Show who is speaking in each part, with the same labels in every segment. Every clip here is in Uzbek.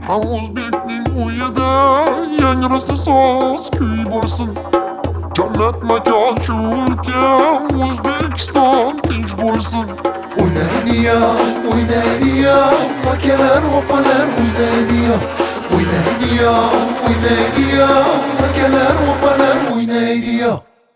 Speaker 1: O'zbekning uyida yangrasa soz kuy bo'lsin. Jannat makon shu ulkan O'zbekiston tinch bo'lsin.
Speaker 2: O'ynaydi-ya, akalar, opalar o'ynaydi-ya. O'ynaydi-ya, akalar, opalar o'ynaydi-ya.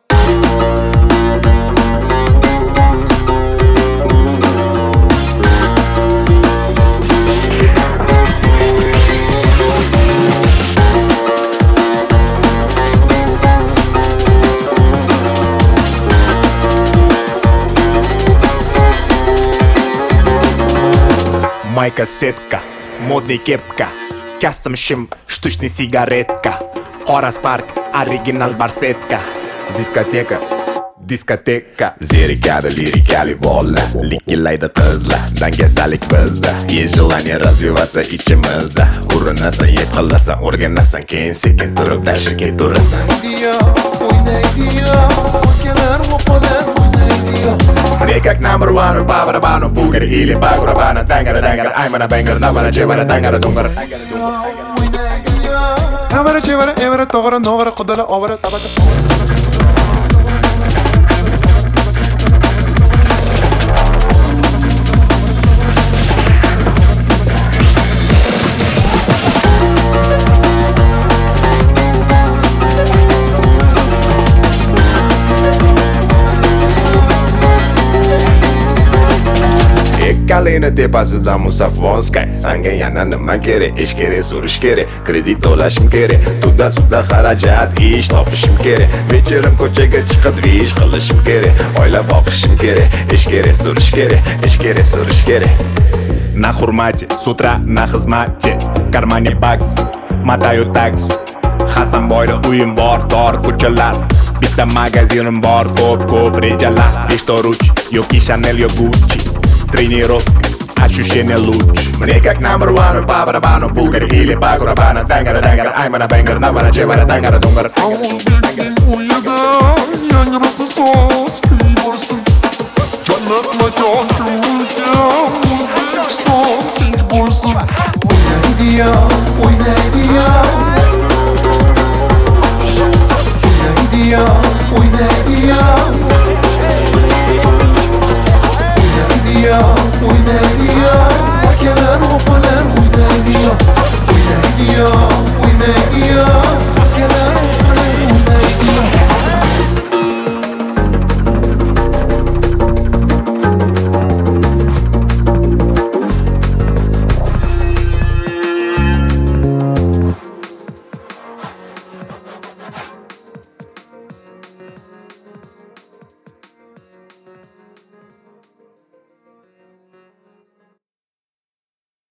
Speaker 3: Майка сетка, модный кепка, кастом shim, штучный сигаретка, Qora Spark, оригинал барсетка, diskoteka. Zerikadi lirikali bola, likillaydi qizlar, dangasalik bizda. Есть желание развиваться ichimizda. Urinasan, yiqilasan, o'rganasan, keyin sekin turib dashirga turasan.
Speaker 2: O'ynaydi-ya, akalar, opalar o'ynaydi-ya.
Speaker 3: Как number one, по барабану, бугар или по барабану, дангара, аймана бенгар, навара чевара, дангара дунгар.
Speaker 2: Навара чевара, эвара тогара, новара кудала, овара табака.
Speaker 3: Kalina tepasida musaffon sky. Sanga yana nima kerak? Ish kerak, so'rish kerak, kredit to'lashim kerak, tunda sudda xarajat, ish topishim kerak, vecherim ko'chaga chiqib ish qilishim kerak, oila boqishim kerak, ish kerak, so'rish kerak, ish kerak, so'rish kerak. На хурмате, с утра на xizmati, karmani baks, matayu taksi. Hasanboyda uyim bor, tor ko'chalar, bitta magazinim bor, ko'p rejalar. 5 ta ruch, yoki Chanel, yo Gucci. Тренировка, ощущение лучше. Мне как number one, по барабану, булгар или по барабану, дангара, аймана бенгар, навара чевара, дангара дунгар.
Speaker 1: O'zbekning uyida yangrasa soz kuy bo'lsin. Jannat makon shu ulkan O'zbekiston tinch bo'lsin.
Speaker 2: O'ynaydi-ya, o'ynaydi-ya. O'ynaydi-ya, o'ynaydi-ya. O'ynaydi-ya, akalar, opalar